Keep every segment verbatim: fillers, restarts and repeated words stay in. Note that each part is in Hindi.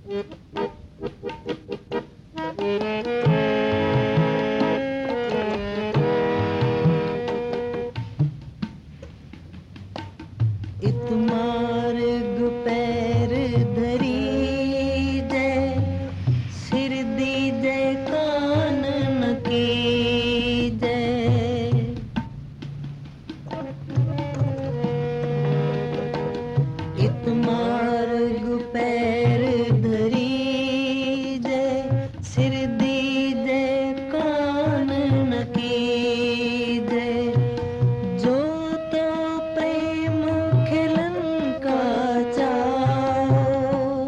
इतमार्ग पैर धरी जय, सिर दी जय कान न की जय। इतमार्ग पैर धरी जय, सिर दी जय कान न की जय। जो तो प्रेम खिलन का चाओ,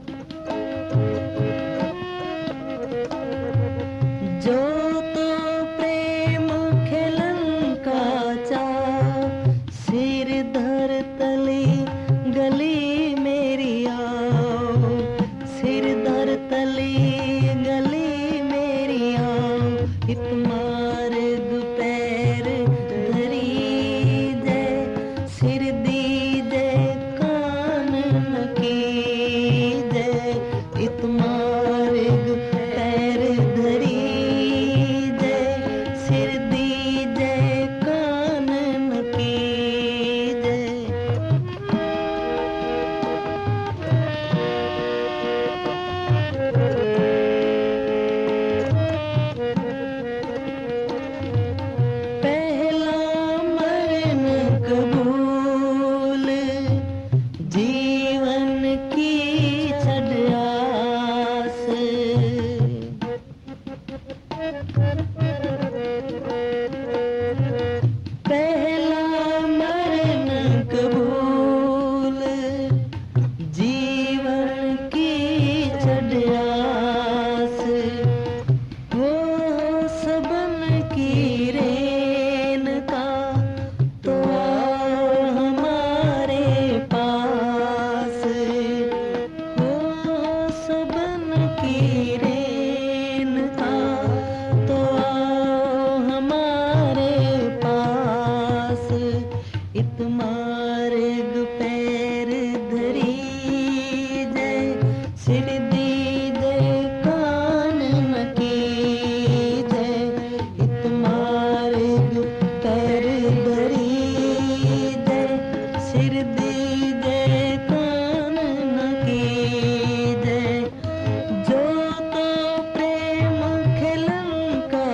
जो तो प्रेम खिलन का चाओ। सिर धर तले गली मेरी आओ, सिर धर तले गली मेरी आओ। इतमार्ग पैर धरी जय, सिर दी जय कान न की जय। इतमार्ग पैर धरी जय, सिर दी जय कान न की जय। पहला मरण कबूल, जीवन की छड़ आस। पहला मरण कबूल, जीवन की छड़ आस। वो सबन की रेन का तो आओ हमारे पास। वो सबन की रेन का तो आओ हमारे पास। इतमार्ग पैर धरी जय, सिर दी जय कान न की जय। इतमार्ग पैर धरी जय, सिर दी जय कान न की जय। जो तो प्रेम खिलन का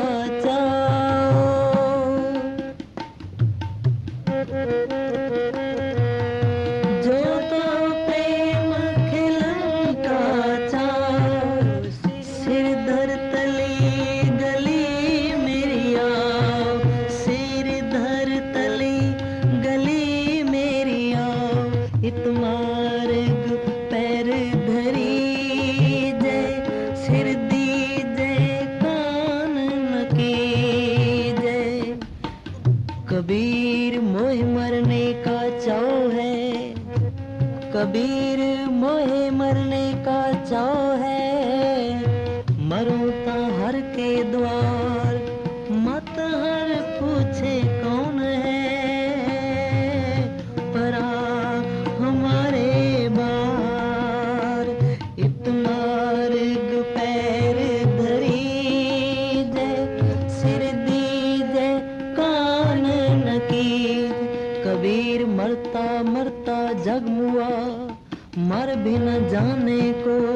चाओ, जो तो प्रेम खिलन का चाओ। सिर धर तले गली मेरी आओ, सिर धर तले गली मेरी आओ। इतमार्ग पैर धरी जय, सिर दी जय कान न की जय। कबीर मोह मरने का चाव है, कबीर मोहे मरने का चाव है। मरूं ता हर के द्वार, मत हर पूछे कौन है। परा हमारे बार, इतमार्ग पैर धरी जय, सिर दी जय कान न की। कबीर मरता मरता जग मुआ, मर भी न जाने को